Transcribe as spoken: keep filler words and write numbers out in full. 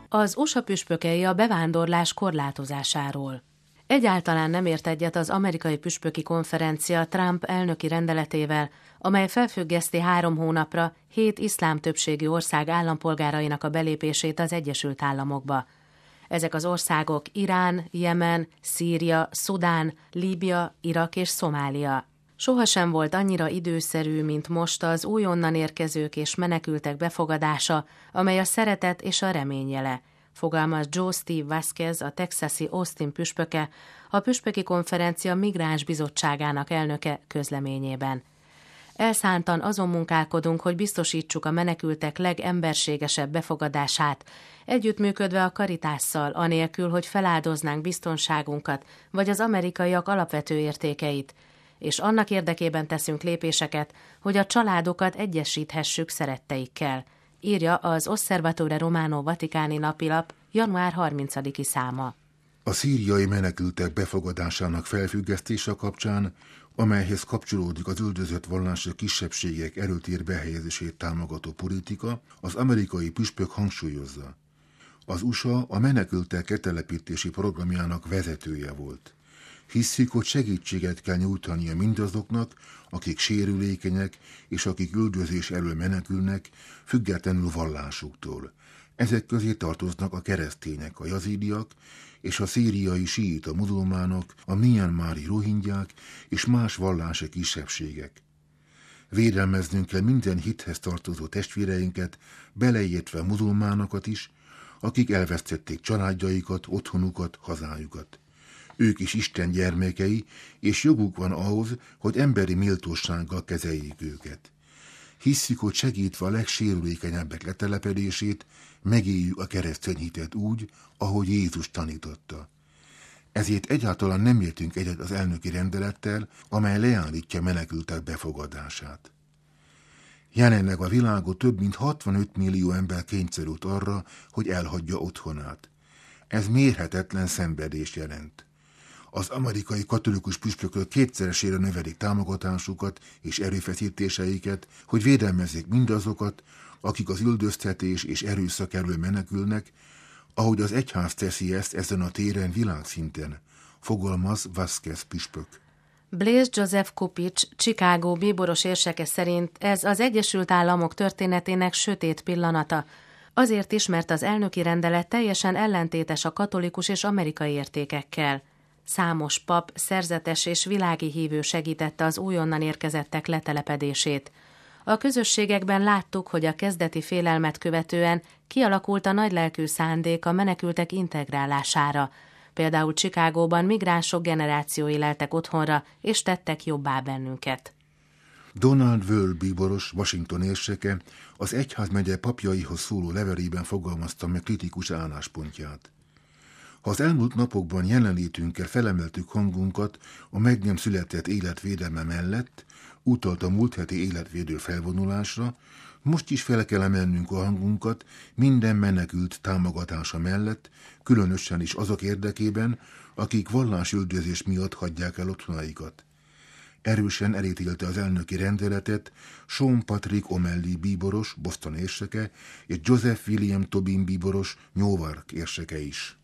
Az u es á püspökei a bevándorlás korlátozásáról. Egyáltalán nem ért egyet az amerikai püspöki konferencia Trump elnöki rendeletével, amely felfüggeszti három hónapra hét iszlám többségű ország állampolgárainak a belépését az Egyesült Államokba. Ezek az országok Irán, Jemen, Szíria, Szudán, Líbia, Irak és Szomália. Sohasem volt annyira időszerű, mint most az újonnan érkezők és menekültek befogadása, amely a szeretet és a remény jele, fogalmaz Joe Steve Vasquez, a texasi Austin püspöke, a püspöki konferencia migráns bizottságának elnöke közleményében. Elszántan azon munkálkodunk, hogy biztosítsuk a menekültek legemberségesebb befogadását, együttműködve a Caritásszal, anélkül, hogy feláldoznánk biztonságunkat, vagy az amerikaiak alapvető értékeit, és annak érdekében teszünk lépéseket, hogy a családokat egyesíthessük szeretteikkel, írja az Osservatore Romano vatikáni napilap január harmincadiki száma. A szíriai menekültek befogadásának felfüggesztése kapcsán, amelyhez kapcsolódik az üldözött vallási kisebbségek erőtérbe helyezését támogató politika, az amerikai püspök hangsúlyozza. Az u es á a menekültek letelepítési programjának vezetője volt. Hisszük, hogy segítséget kell nyújtania mindazoknak, akik sérülékenyek és akik üldözés elől menekülnek, függetlenül vallásuktól. Ezek közé tartoznak a keresztények, a jazídiak és a szíriai síita muzulmánok, a mianmári rohingyák és más vallási kisebbségek. Védelmeznünk kell minden hithez tartozó testvéreinket, beleértve muzulmánokat is, akik elvesztették családjaikat, otthonukat, hazájukat. Ők is Isten gyermekei, és joguk van ahhoz, hogy emberi méltósággal kezeljék őket. Hisszük, hogy segítve a legsérülékenyebbek letelepedését, megéljük a keresztény hitet úgy, ahogy Jézus tanította. Ezért egyáltalán nem értünk egyet az elnöki rendelettel, amely leállítja menekültek befogadását. Jelenleg a világon több mint hatvanöt millió ember kényszerült arra, hogy elhagyja otthonát. Ez mérhetetlen szenvedést jelent. Az amerikai katolikus püspökök kétszeresére növelik támogatásukat és erőfeszítéseiket, hogy védelmezzék mindazokat, akik az üldöztetés és erőszak elől menekülnek, ahogy az egyház teszi ezt ezen a téren világszinten, fogalmaz Vasquez püspök. Blaise Joseph Kupic, Chicago bíboros érseke szerint ez az Egyesült Államok történetének sötét pillanata, azért is, mert az elnöki rendelet teljesen ellentétes a katolikus és amerikai értékekkel. Számos pap, szerzetes és világi hívő segítette az újonnan érkezettek letelepedését. A közösségekben láttuk, hogy a kezdeti félelmet követően kialakult a nagylelkű szándék a menekültek integrálására. Például Chicagóban migránsok generációi leltek otthonra, és tettek jobbá bennünket. Donald Wöhl bíboros, Washington érseke az egyházmegye papjaihoz szóló levelében fogalmazta meg kritikus álláspontját. Ha az elmúlt napokban jelenlétünkkel felemeltük hangunkat a meg nem született életvédelme mellett, utalt a múlt heti életvédő felvonulásra, most is fel kell emelnünk a hangunkat minden menekült támogatása mellett, különösen is azok érdekében, akik vallásüldözés miatt hagyják el otthonaikat. Erősen elítélte az elnöki rendeletet Sean Patrick O'Malley bíboros, Boston érseke, és Joseph William Tobin bíboros, Newark érseke is.